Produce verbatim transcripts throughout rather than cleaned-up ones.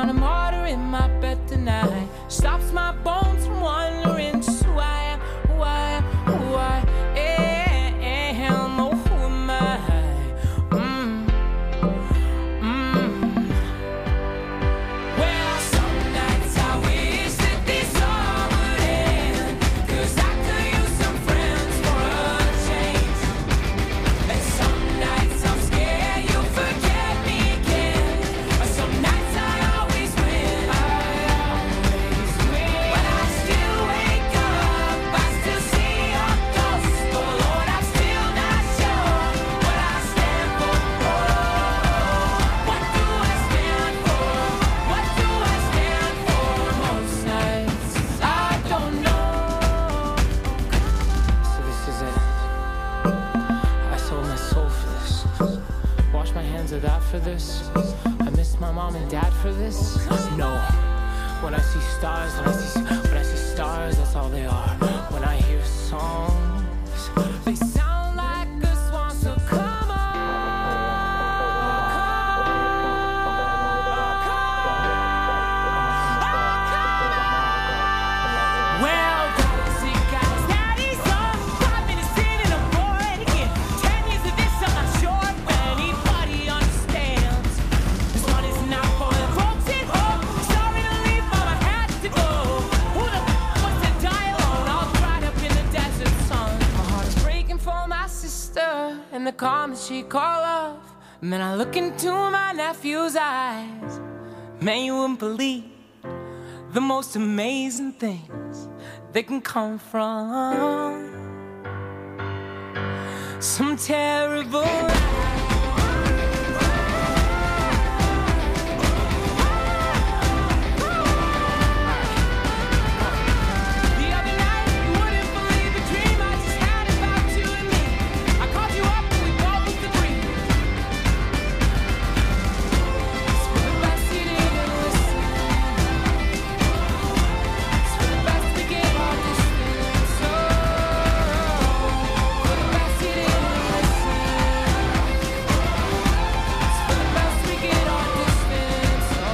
found a martyr in my bed tonight. Stops my bones from wandering just who I am, who I am, who I am. Oh, who am I? Mm. Mm. Well, some nights I wish that this all would end, 'cause I could use some friends for a change. And some nights I'm scared you'll forget me again, but some nights I always win. I always win. When I still wake up, I still see your ghost. Oh Lord, I'm still not sure what I stand for. Oh, what do I stand for? What do I stand for? Most nights I don't know. So this is it. I sold my soul for this. Wash my hands of that for this. I miss my mom and dad for this. No. When I see stars, when I see, when I see stars, that's all they are. When I hear songs, they sound like a swan. So come on, well, see guys, daddy's on. Five minutes in and I'm bored again. Ten years of this, I'm not sure if anybody understands. This one is not for the folks at home. Sorry to leave, mom, I had to go. Who the f- wants to die alone, all dried up in the desert sun? My heart is breaking for my sister and the calm that she call love. And then I look into my nephew's eyes. Man, you wouldn't believe the most amazing things that can come from some terrible The other night, you wouldn't believe the dream I just had about you and me. I called you up and we both agreed. It's for the best you didn't listen. It's for the best we get our distance. Oh, for the best you didn't listen. It's for the best we get our distance. Oh.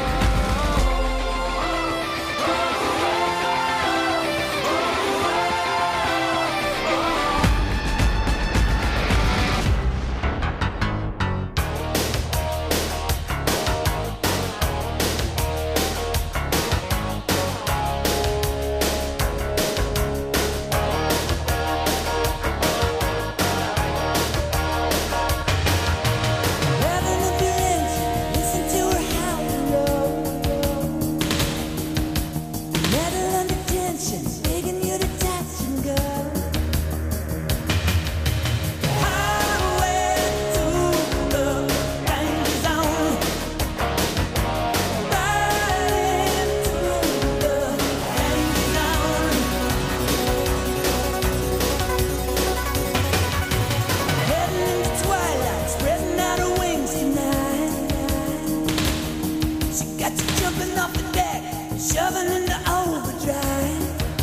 Heaven of your engine, listen to her howl and roll. Metal under tension, begging you to touch and go. Highway to the danger zone. Riding through the danger zone. Heading into twilight, spreading out her wings tonight. She got you jumping off the deck, shoving into overdrive.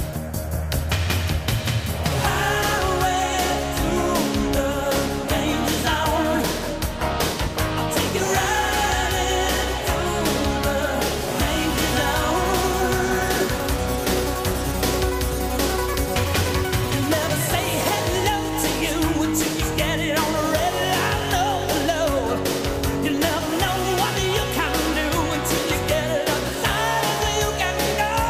Highway through the danger zone. I'll take you riding through the danger zone. Never say hello to you until you get it on the red line, low, low. You never know what you can do until you get it up high, so you can go.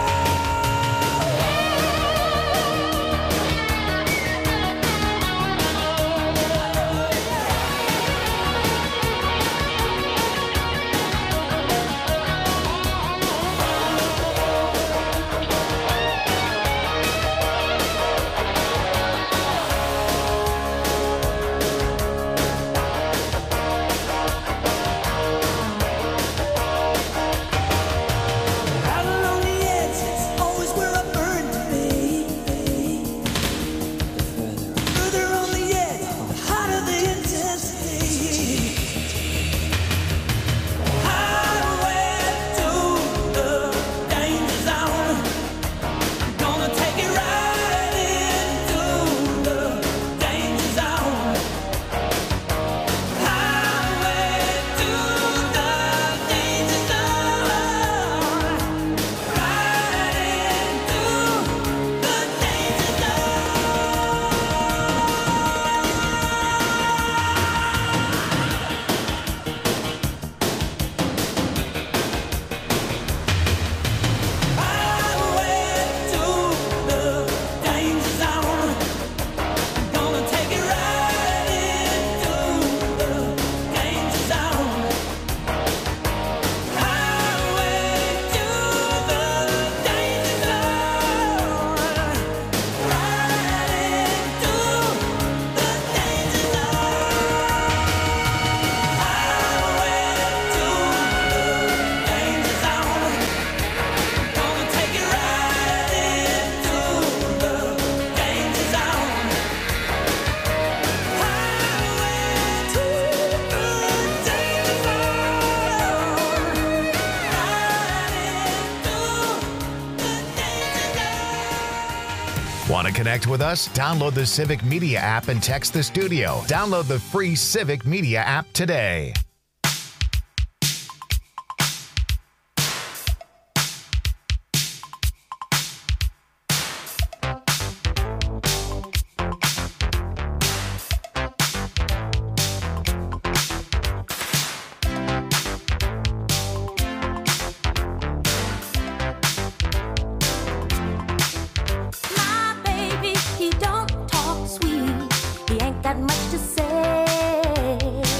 Want to connect with us? Download the Civic Media app and text the studio. Download the free Civic Media app today. My baby, he don't talk sweet. He ain't got much to say.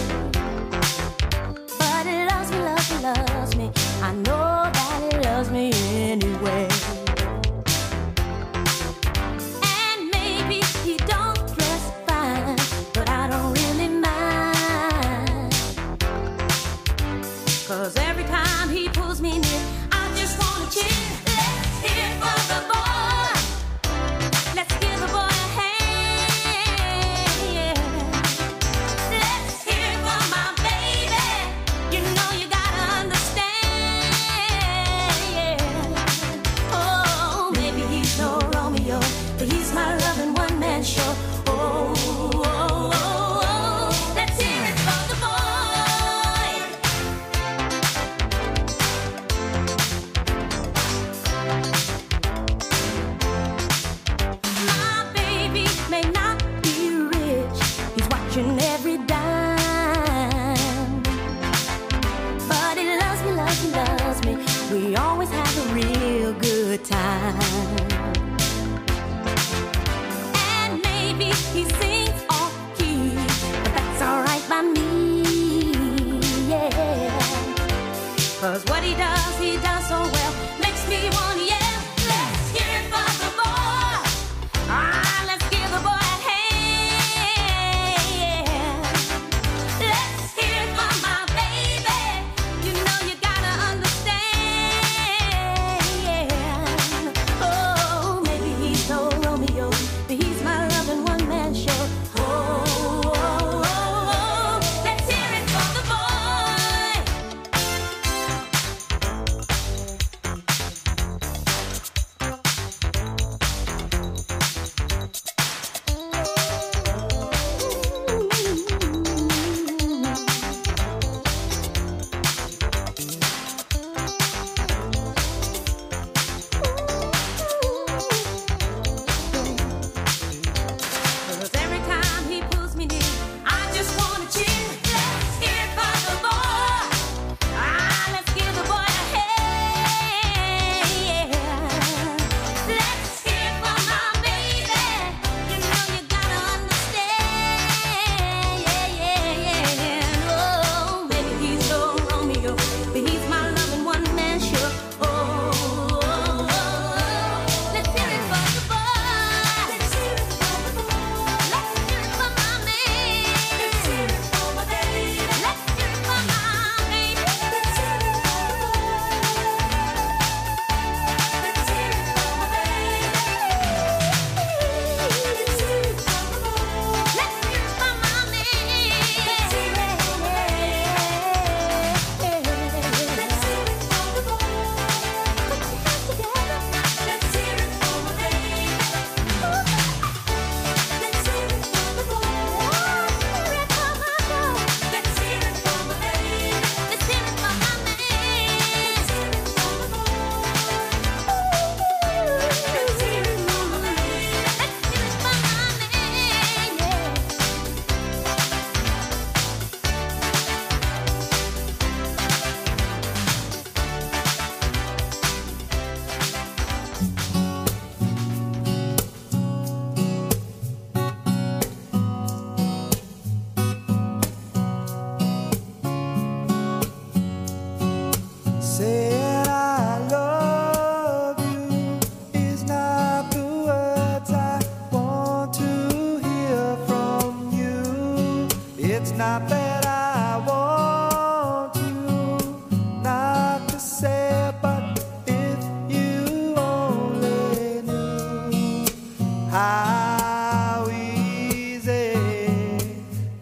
But he loves me, loves me, loves me. I know that he loves me anyway. And maybe he don't dress fine, but I don't really mind. 'Cause every time he pulls me near, I just wanna cheer. Let's hear it for the boy. Let's give the boy a hand. Yeah. Let's hear it for my baby. You know you gotta understand. Yeah. Oh, maybe he's no Romeo, but he's my loving one man show. Oh, oh, oh, oh. Let's hear it for the boy. My baby may not be rich, he's watching every dime. But he loves me, loves me, loves me. We always have a real good time. And maybe he sings off key, but that's alright by me. Yeah. 'Cause what he does, he does so well. Makes me wanna yell. Let's hear it for the boy. Ah, let's give the boy a hand. Yeah. Let's hear it for my baby. You know you gotta understand. Yeah. Oh, maybe he's no Romeo, but he's my loving one man show. Oh, oh, oh, oh. Let's hear it for the boy. Cause every time he pulls me near, I just wanna cheer. Let's hear it for the boy. Ah, let's give the boy a hand. Yeah. Let's hear it for my baby. You know you gotta understand. Yeah, yeah, yeah. Oh, maybe he's no Romeo, but he's my loving one man show. Oh, oh, oh, oh. Let's hear it for the boy. Let's hear it for the boy. Let's hear it for my man. Let's hear it for my baby. Let's hear it for my baby. Let's hear it for the boy. Let's hear it for my baby. Let's hear it for the boy. Let's hear it for my man. Let's hear it for my baby. Let's hear it for the boy. Put your hands together. Let's hear it for my baby. Let's hear it for the boy. Hear it for my boy. Let's hear it for my baby. Let's hear it for my man. Let's hear it for the boy. Let's hear it for my baby. Let's hear it for my man. Yeah. Saying I love you is not the words I want to hear from you. It's not that I want you not to say, but if you only knew how easy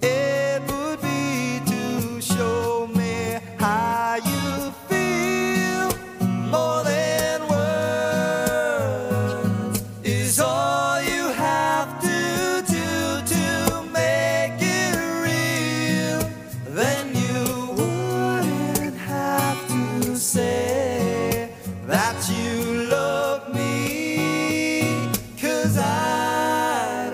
it would be to show me how you feel. that you love me, 'cause I'd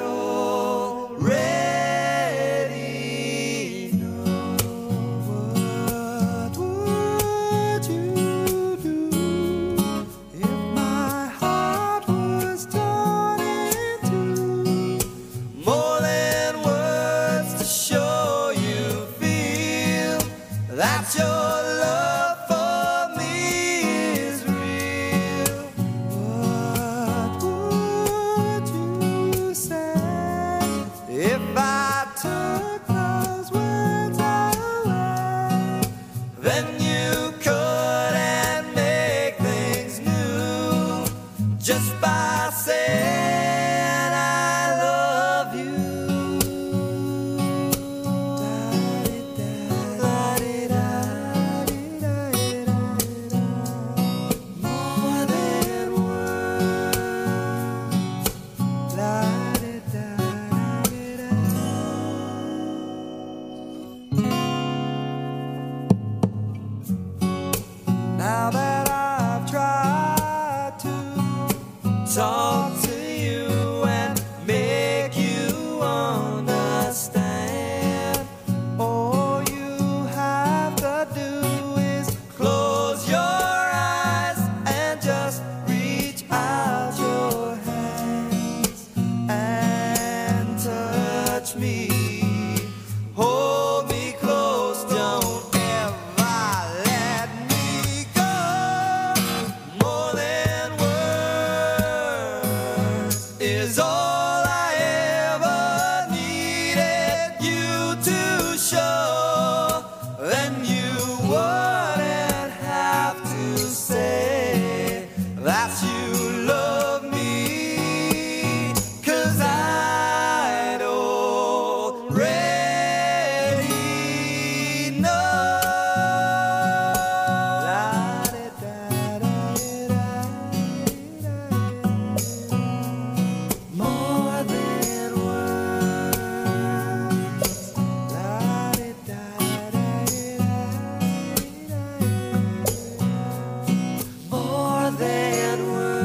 already know. What would you do if my heart was torn in two? More than words to show you feel that your love for me is real. What would you say if I took those words away? Then you couldn't make things new just by saying I love you. More than words. Now that I've tried to talk to you and make you understand, all you have to do is close your eyes and just reach out your hands and touch me. Hold me close, don't ever let me go. More than words is all I ever needed you to show. Then you wouldn't have to say that you love me, 'cause I'd already know. More than words. More than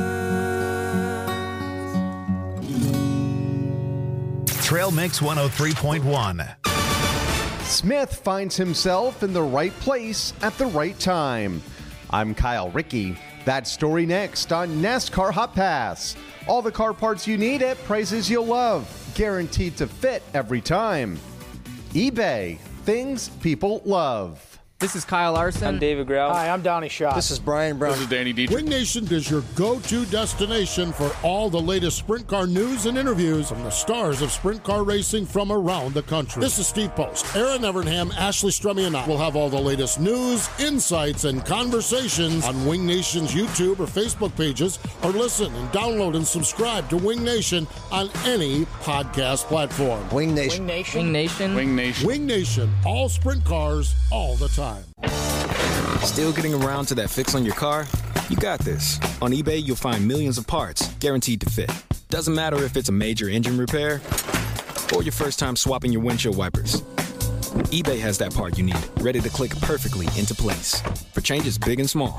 words. Trail Mix one oh three point one. Smith finds himself in the right place at the right time. I'm Kyle Rickey. That story next on NASCAR Hot Pass. All the car parts you need at prices you'll love, guaranteed to fit every time. eBay, things people love. This is Kyle Larson. I'm David Grau. Hi, I'm Donnie Shaw. This is Brian Brown. This is Danny Dietrich. Wing Nation is your go-to destination for all the latest sprint car news and interviews from the stars of sprint car racing from around the country. This is Steve Post. Aaron Evernham, Ashley Strummy, and I will have all the latest news, insights, and conversations on Wing Nation's YouTube or Facebook pages, or listen and download and subscribe to Wing Nation on any podcast platform. Wing Nation. Wing Nation. Wing Nation. Wing Nation. Wing Nation, all sprint cars, all the time. Still getting around to that fix on your car? You got this. On eBay, you'll find millions of parts guaranteed to fit. Doesn't matter if it's a major engine repair or your first time swapping your windshield wipers. eBay has that part you need, ready to click perfectly into place for changes big and small.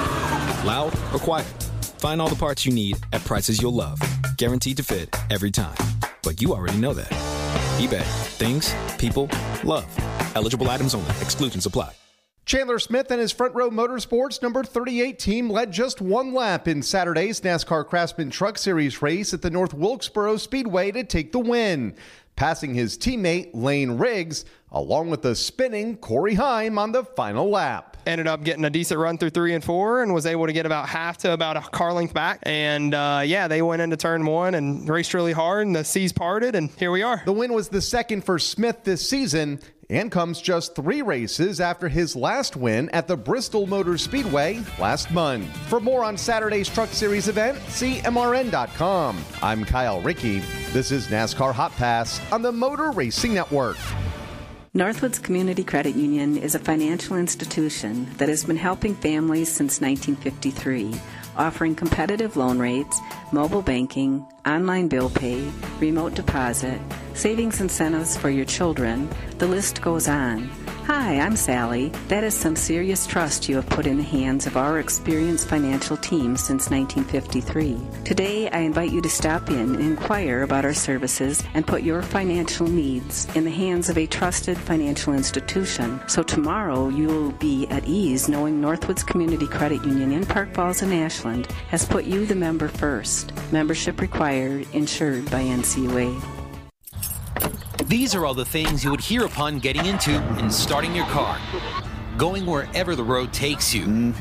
Loud or quiet, find all the parts you need at prices you'll love, guaranteed to fit every time. But you already know that. eBay, things people love. Eligible items only. Exclusions apply. Chandler Smith and his Front Row Motorsports number thirty-eight team led just one lap in Saturday's NASCAR Craftsman Truck Series race at the North Wilkesboro Speedway to take the win, passing his teammate Lane Riggs, along with the spinning Corey Heim on the final lap. Ended up getting a decent run through three and four and was able to get about half to about a car length back. And uh, yeah, they went into turn one and raced really hard, and the seas parted, and here we are. The win was the second for Smith this season and comes just three races after his last win at the Bristol Motor Speedway last month. For more on Saturday's Truck Series event, see M R N dot com. I'm Kyle Rickey. This is NASCAR Hot Pass on the Motor Racing Network. Northwoods Community Credit Union is a financial institution that has been helping families since nineteen fifty-three, offering competitive loan rates, mobile banking, online bill pay, remote deposit, savings incentives for your children. The list goes on. Hi, I'm Sally. That is some serious trust you have put in the hands of our experienced financial team since nineteen fifty-three. Today, I invite you to stop in and inquire about our services and put your financial needs in the hands of a trusted financial institution. So tomorrow, you will be at ease knowing Northwoods Community Credit Union in Park Falls and Ashland has put you, the member, first. Membership required, insured by N C U A. These are all the things you would hear upon getting into and starting your car. Going wherever the road takes you.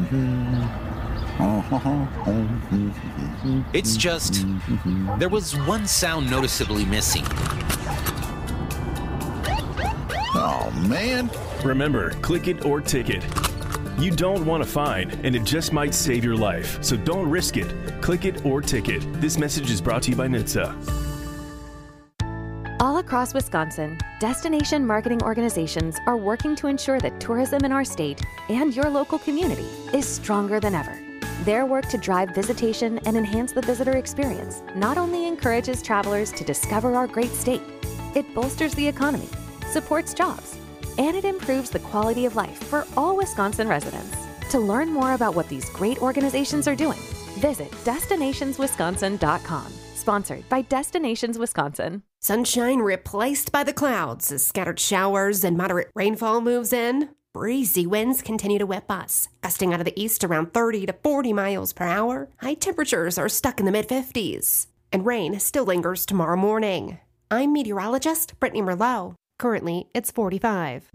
It's just, there was one sound noticeably missing. Oh, man. Remember, click it or ticket. You don't want a fine, and it just might save your life. So don't risk it. Click it or ticket. This message is brought to you by N H T S A. All across Wisconsin, destination marketing organizations are working to ensure that tourism in our state and your local community is stronger than ever. Their work to drive visitation and enhance the visitor experience not only encourages travelers to discover our great state, it bolsters the economy, supports jobs, and it improves the quality of life for all Wisconsin residents. To learn more about what these great organizations are doing, visit destinations wisconsin dot com. Sponsored by Destinations Wisconsin. Sunshine replaced by the clouds as scattered showers and moderate rainfall moves in. Breezy winds continue to whip us, gusting out of the east around thirty to forty miles per hour. High temperatures are stuck in the mid fifties, and rain still lingers tomorrow morning. I'm meteorologist Brittany Merlot. Currently, it's forty-five.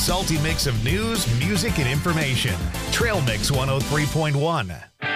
salty mix of news, music, and information. Trail Mix one oh three point one.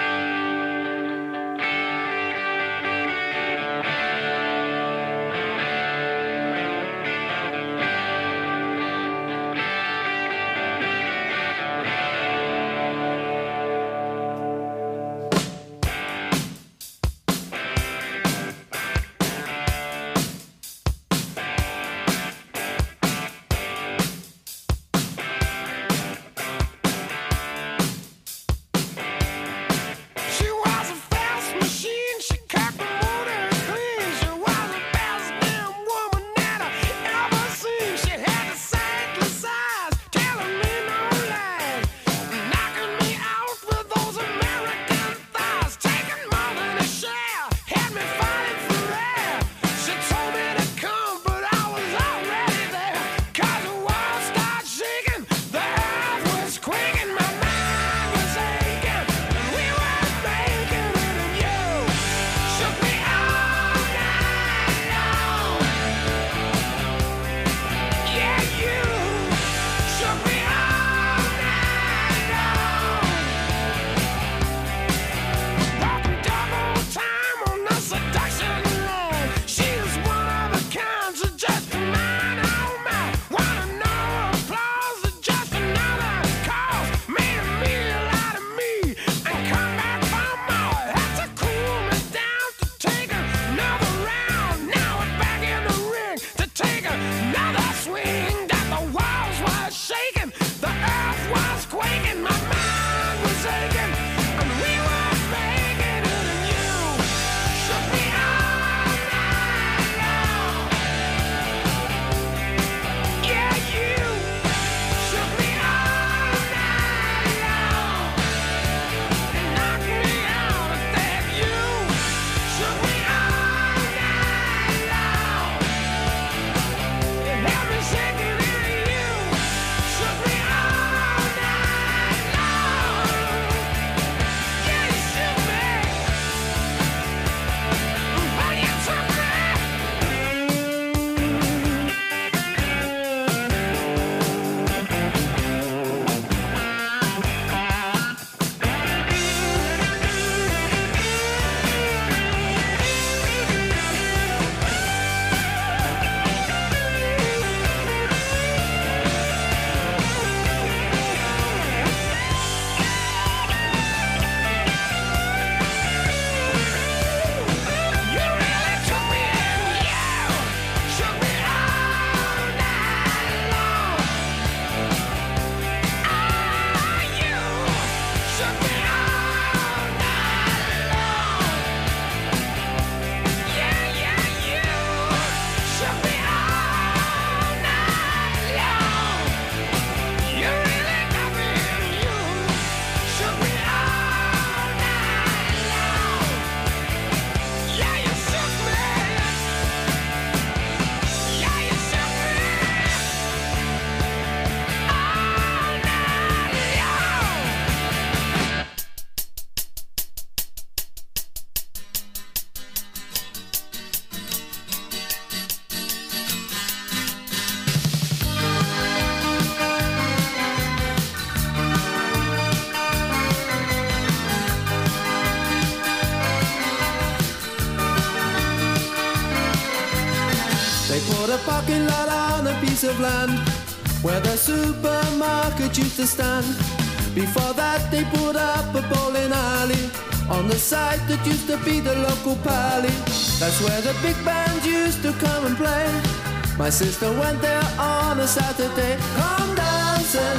They put a parking lot on a piece of land where the supermarket used to stand. Before that they put up a bowling alley on the site that used to be the local pally. That's where the big band used to come and play. My sister went there on a Saturday. Come dancing,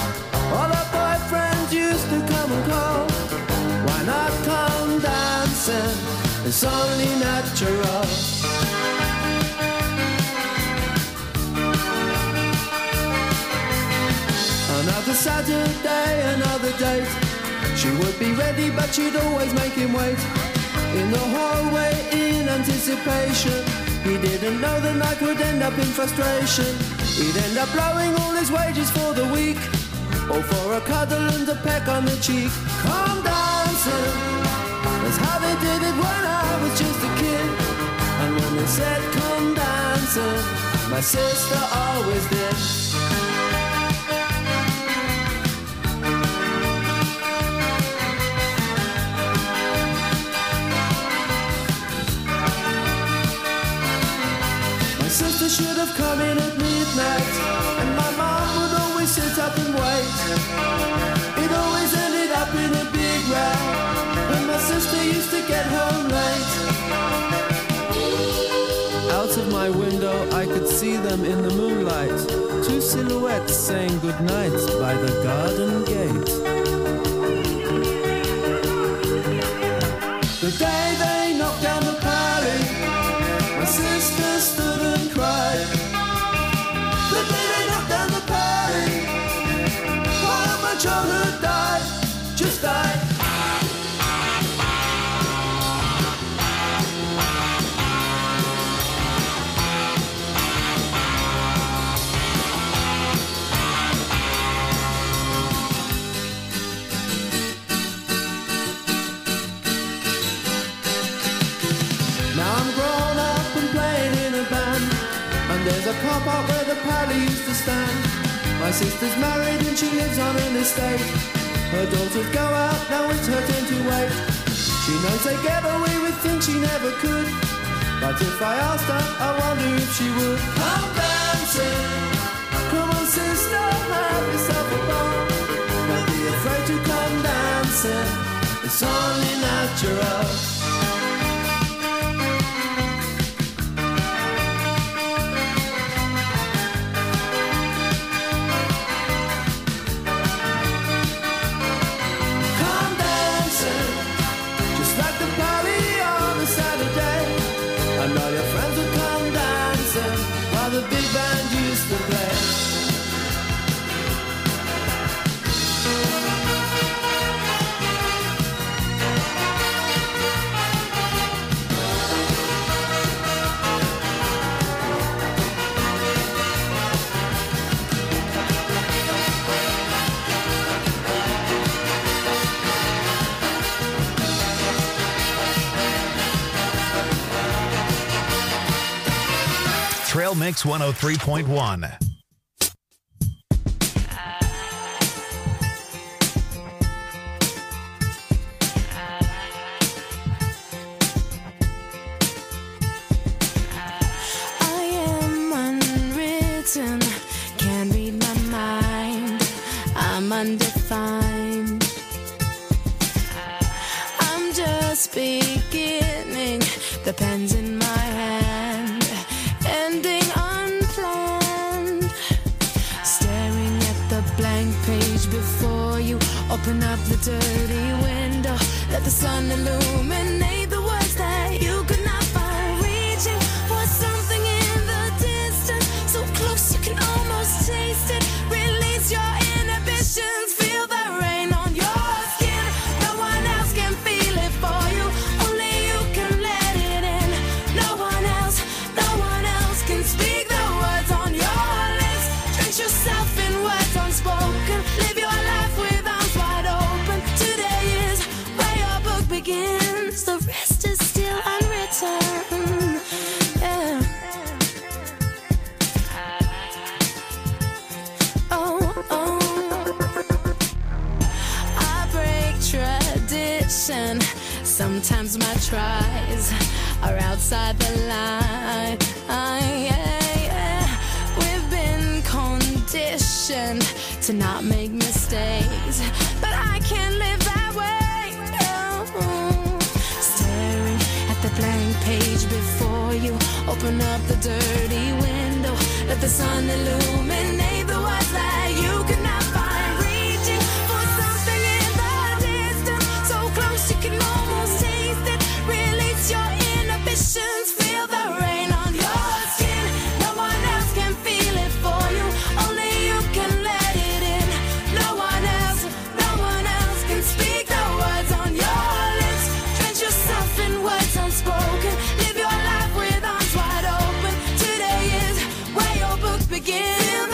all her boyfriends used to come and call. Why not come dancing? It's only natural. Another Saturday, another date. She would be ready, but she'd always make him wait. In the hallway, in anticipation. He didn't know the night would end up in frustration. He'd end up blowing all his wages for the week, or for a cuddle and a peck on the cheek. Come dancing, that's how they did it when I was just a kid. And when they said come dancing, my sister always did. It always ended up in a big row when my sister used to get home late. Out of my window I could see them in the moonlight, two silhouettes saying goodnight by the garden gate. The day they knocked down the pally, my sister stood and cried. The day they knocked down the pally, while my childhood died, just died. There's a car park where the pally used to stand. My sister's married and she lives on an estate. Her daughters go out, now it's her turn to wait. She knows they get away with things she never could, but if I asked her, I wonder if she would. Come dancing, come on sister, have yourself a ball. Don't be afraid to come dancing, it's only natural. And all your friends would come dancing while the big band used to play. Trail Mix one oh three point one. I am unwritten, can't read my mind, I'm undefined. I'm just beginning, the pen's in my hand, ending unplanned. Staring at the blank page before you, open up the dirty window, let the sun illuminate the words that you could not find. Reaching for something in the distance, so close you can almost taste it. Release your inhibitions, feel the rain on your skin. No one else can feel it for you, only you can let it in. No one else, no one else can speak the words on your lips. Drench yourself in words unspoken, live your life with arms wide open. Today is where your book begins, the rest is still unwritten. Yeah. Oh, oh. I break tradition, sometimes my tries are outside the line. Yeah, yeah. We've been conditioned to not make mistakes, but I can't live that way. No. Staring at the blank page before you, open up the dirty window, let the sun illuminate the words that you could not find. Reaching for something in the distance, so close you can almost taste it. Release your inhibitions, feel the rain on your skin. No one else can feel it for you, only you can let it in. No one else, no one else can speak the words on your lips. Drench yourself in words unspoken, live your life with arms wide open. Today is where your book begins.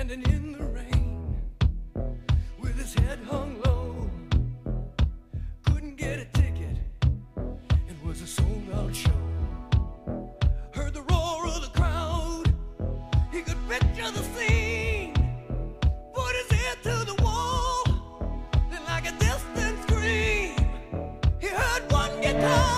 standing in the rain with his head hung low. Couldn't get a ticket, it was a sold out show. Heard the roar of the crowd, he could picture the scene. Put his ear to the wall, then like a distant scream, he heard one guitar.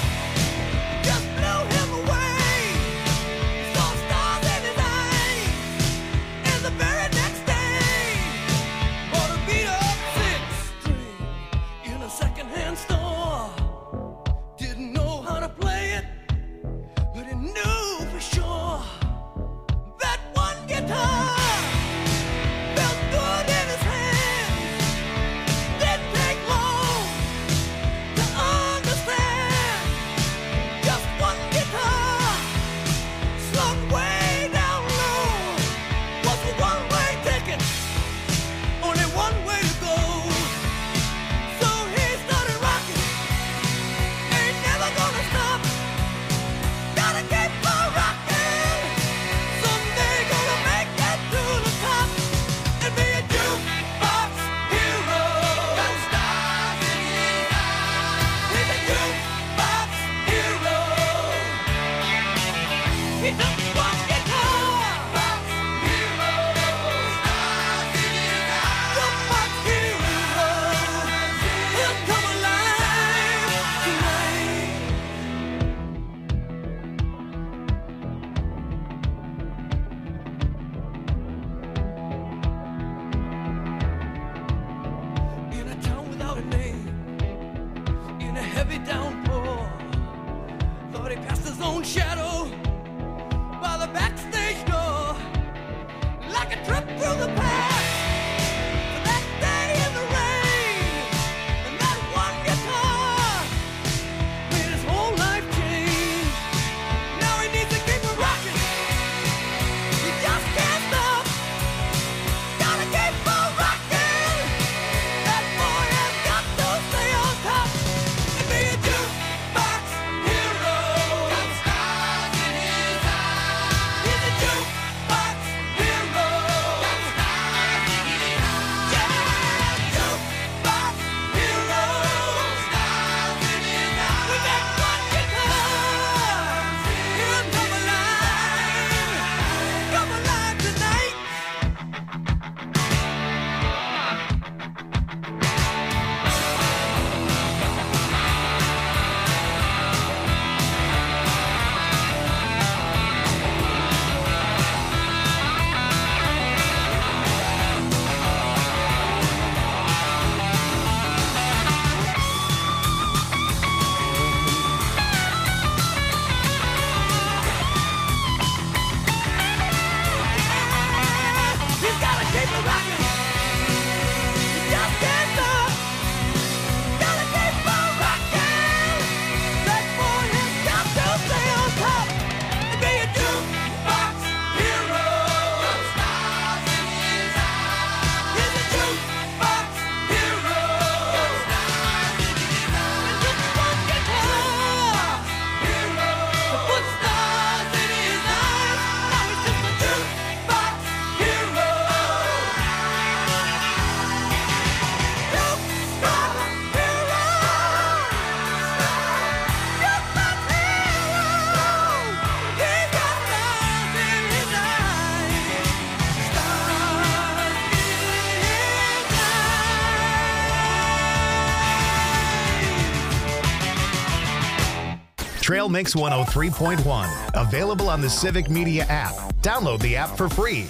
Trail Mix one oh three point one. Available on the Civic Media app. Download the app for free.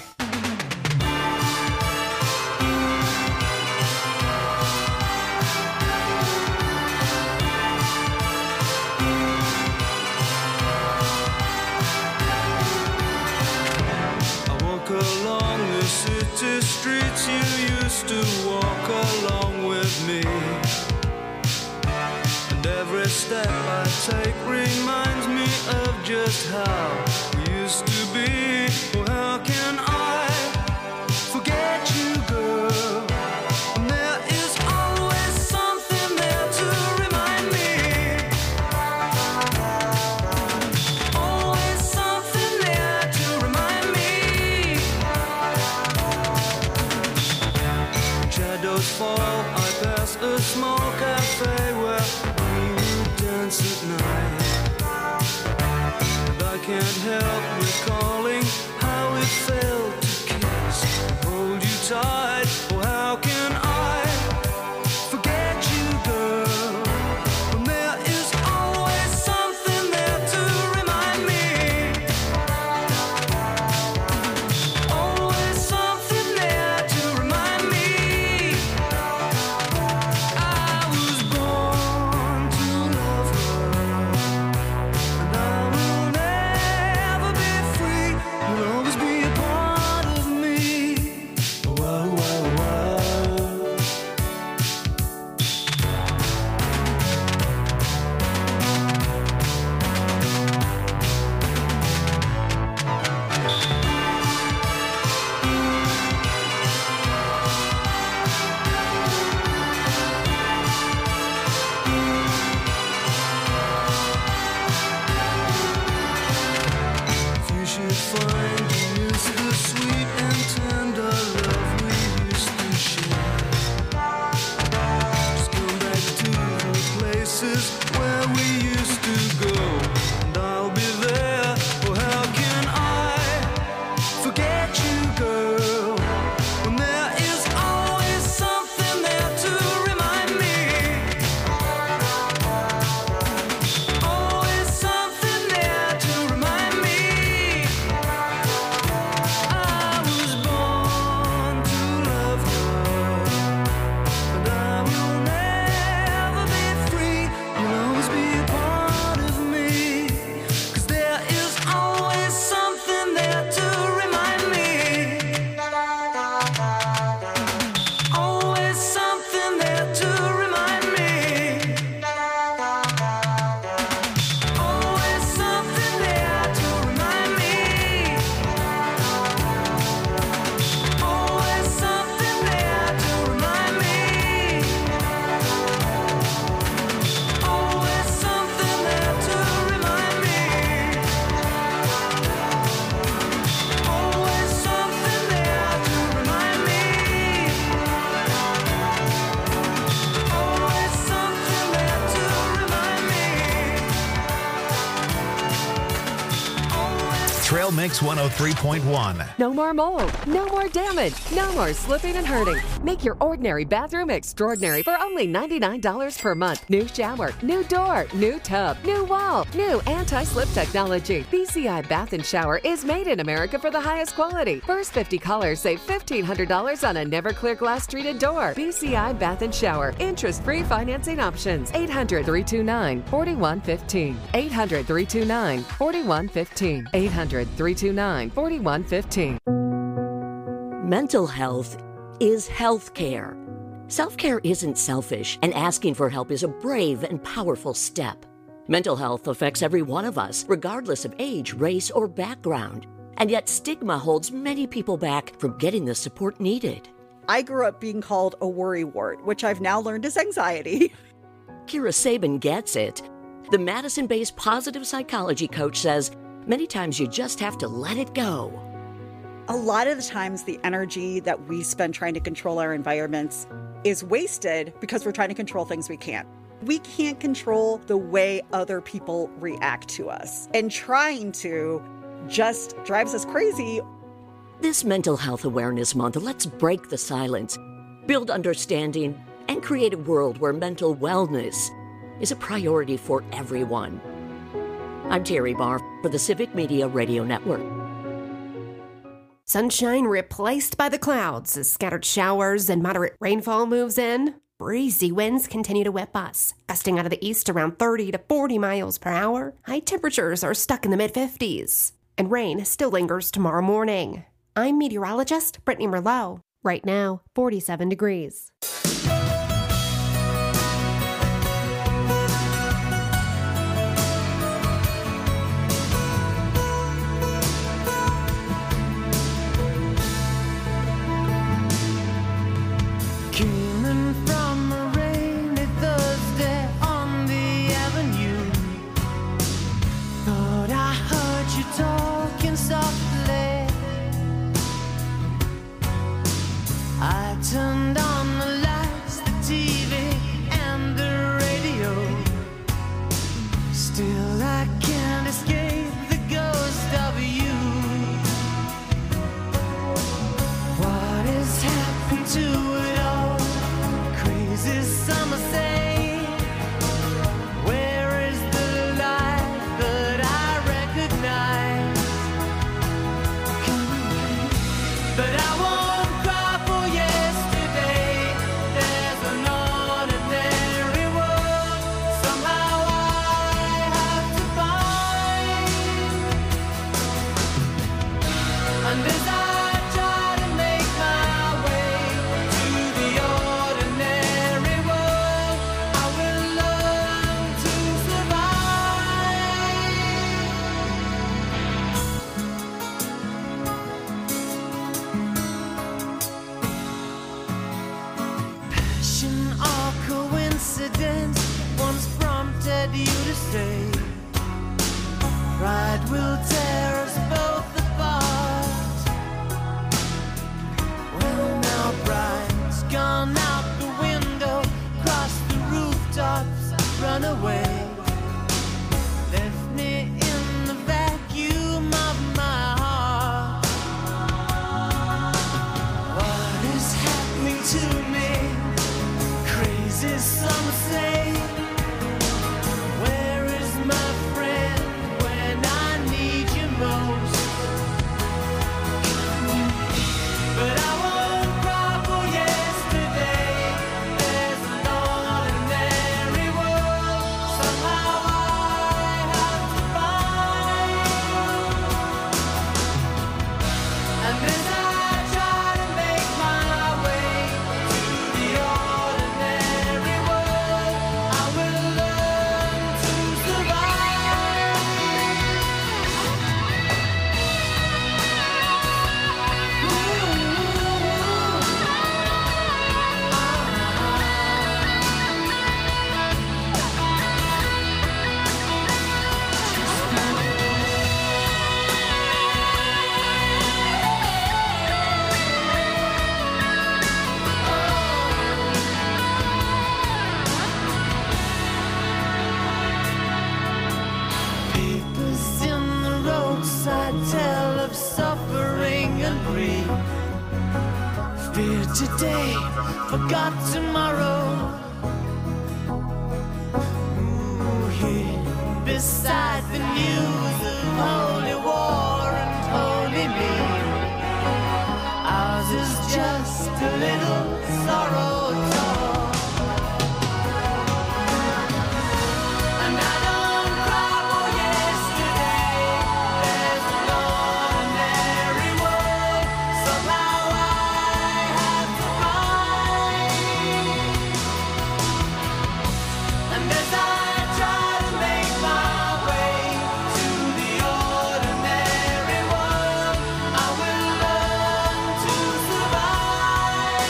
I walk along the city streets you used to walk along with me. Every step I take reminds me of just how we used to be. Oh, how can I forget you, girl? And there is always something there to remind me. Always something there to remind me. help recalling how it felt to kiss and hold you tight. Oh, how can I forget you, girl, when there is always something there to remind me. Always something there to remind me. I was born to love her, and I will never be free. You'll always be a part of me. Whoa, whoa, whoa. If you should find you miss the sweet and tender love we used to share, just come back to the places where we used to go, and I'll be there. Oh, how can I forget you, girl, when there is always something there to remind me. Always something there to remind me. I was born to love her, and I will never be free. You'll always be a part of me, 'cause there is always something there to remind me. Always something there to remind me. Always something there to remind me. Always something there to remind me. Always something there to remind me. Always something there to remind me. Always something there to remind me. Trail Mix one oh three point one. No more mold, no more damage, no more slipping and hurting. Make your ordinary bathroom extraordinary for only ninety-nine dollars per month. New shower, new door, new tub, new wall, new anti-slip technology. B C I Bath and Shower is made in America for the highest quality. First fifty callers save fifteen hundred dollars on a never clear glass treated door. B C I Bath and Shower. Interest-free financing options. eight hundred, three two nine, four one one five. eight hundred, three two nine, four one one five. eight hundred, three two nine, four one one five. Mental health is health care. Self-care isn't selfish, and asking for help is a brave and powerful step. Mental health affects every one of us, regardless of age, race, or background. And yet stigma holds many people back from getting the support needed. I grew up being called a worrywart, which I've now learned is anxiety. Kira Sabin gets it. The Madison-based positive psychology coach says many times you just have to let it go. A lot of the times the energy that we spend trying to control our environments is wasted because we're trying to control things we can't. We can't control the way other people react to us, and trying to just drives us crazy. This Mental Health Awareness Month, let's break the silence, build understanding, and create a world where mental wellness is a priority for everyone. I'm Terry Barr for the Civic Media Radio Network. Sunshine replaced by the clouds as scattered showers and moderate rainfall moves in. Breezy winds continue to whip us, gusting out of the east around thirty to forty miles per hour. High temperatures are stuck in the mid fifties, and rain still lingers tomorrow morning. I'm meteorologist Brittany Merlot. Right now, forty-seven degrees. Came in from a rainy Thursday on the avenue. Thought I heard you talking softly. I turned on the lights, the T V, and the radio. Still I can't escape the ghost fear today, forgot tomorrow. Ooh, here beside the news of holy war and holy me, ours is just a little sorrow tall. And I don't cry for yesterday. There's an ordinary world. Somehow I have to find. And as I try to make my way to the ordinary world, I will learn to survive.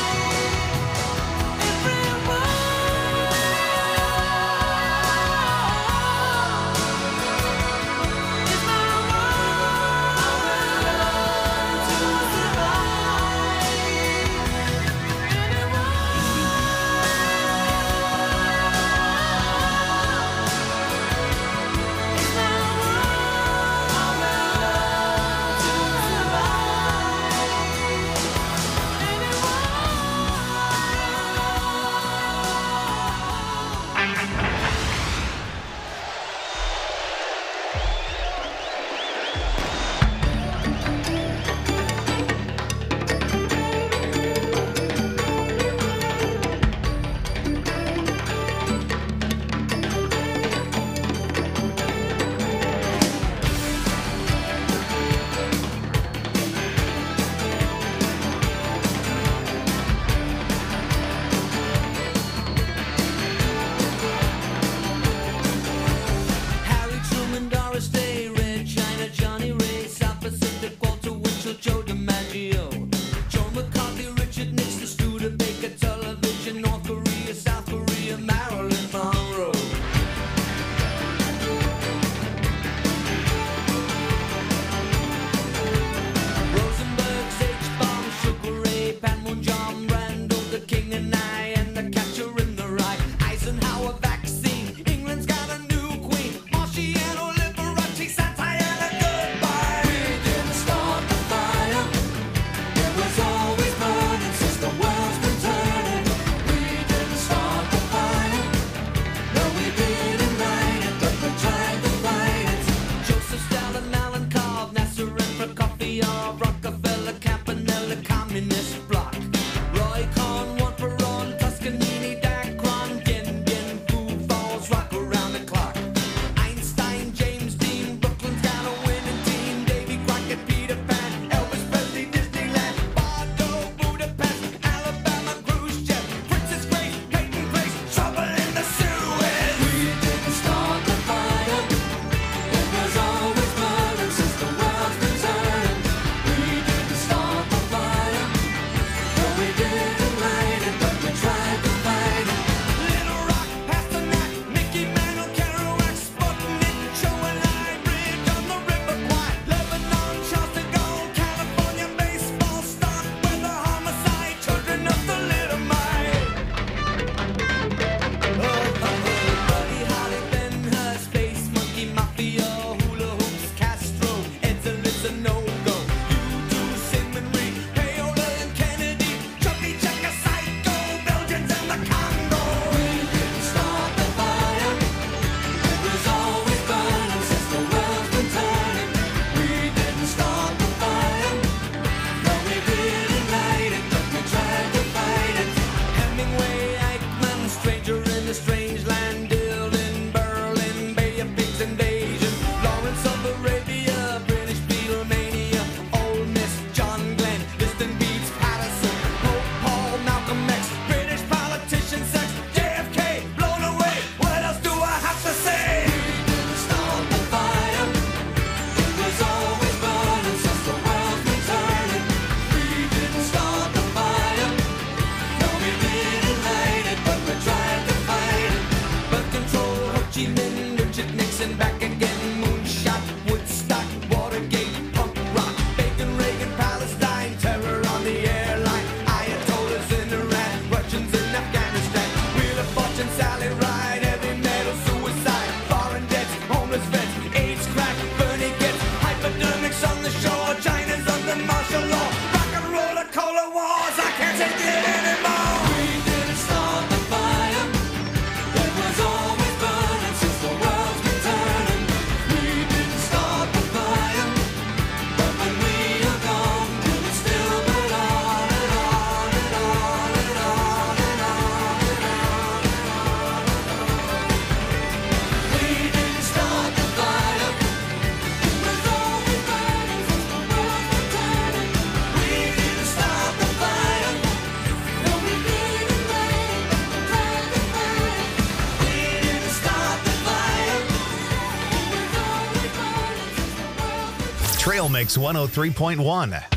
Harry Truman, Doris Day, Red China, Johnny Ray, South Pacific, Walter Winchell, Joe DiMaggio, Joe McCarthy, Richard Nixon, Studebaker, television, North Korea, South Korea, Marilyn Monroe. Rosenberg, H-bomb, Sugar Ray, Panmunjom, Randall, the King and I, and the Catcher in the Rye, Eisenhower vaccine, England's got a new queen, Marciano, Liberace, Santana, goodbye. We didn't start the fire, it was always burning since the world's been turning. We didn't start the fire, no we didn't light it, but we tried to fight it. Joseph Stalin, Malenkov, Nasser and Prokofiev, Rockefeller, Campanella, Communist bloc, Roy Cohn, one Perón, Toscanini, Dacron, Dien Bien, Fu Falls, rock around the clock. Einstein, James Dean, Brooklyn's got a winning team, Davy Crockett, Peter Pan, Elvis Presley, Disneyland, Bordeaux, Budapest, Alabama, Khrushchev, Princess Grace, Peyton Place, trouble in the Suez. We didn't start the fire, it was always burning since the world's been turning. We didn't start the fire, no we didn't light it, but we tried to fight it. Little Rock, Pasternak, Mickey Mantle, Kerouac, Sputnik, Joe and I, Bridge on the River Kwai, Lebanon, Charles de Gaulle, California, baseball, stock, weather, homicide, children of the little mite. Oh, oh, oh, Buddy Holly, Ben Hur, Space Monkey, Mafia, Hula Hoops, Castro, Edsel is a no-go. You do Sigmund Reed, Paola and Kennedy, Chubby Checker, Psycho, Belgians and the Congo. We didn't start the fire, it was always burning since the world's been turning. We didn't start the fire, no we didn't light it, but we tried to fight it. Hemingway, Eichmann, Stranger in the Strange Land, Dylan, Berlin, Bay of Pigs invasion, Lawrence of Arabia, British Beatlemania, Ole Miss, John Glenn, Liston Beats, Patterson, Pope Paul, Malcolm X, British politician, sex, J F K, blown away. What else do I have to say? We didn't start the fire, it was always burning since the world's been turning. We didn't start the fire, no we didn't light it, but we tried to fight it. Birth control, Ho Chi Minh, Richard Nixon, back again, moonshot, Woodstock, Watergate, punk rock, Bacon, Reagan, Palestine, terror on the airline, Ayatollahs in Iran, Russians in Afghanistan, Wheel of Fortune, Sally Ride, heavy metal, suicide, foreign debts, homeless vets, AIDS, crack, Bernie gets, hypodermics on the shore, China's under martial law, rock and roller, cola wars, I can't Trail Mix one oh three point one.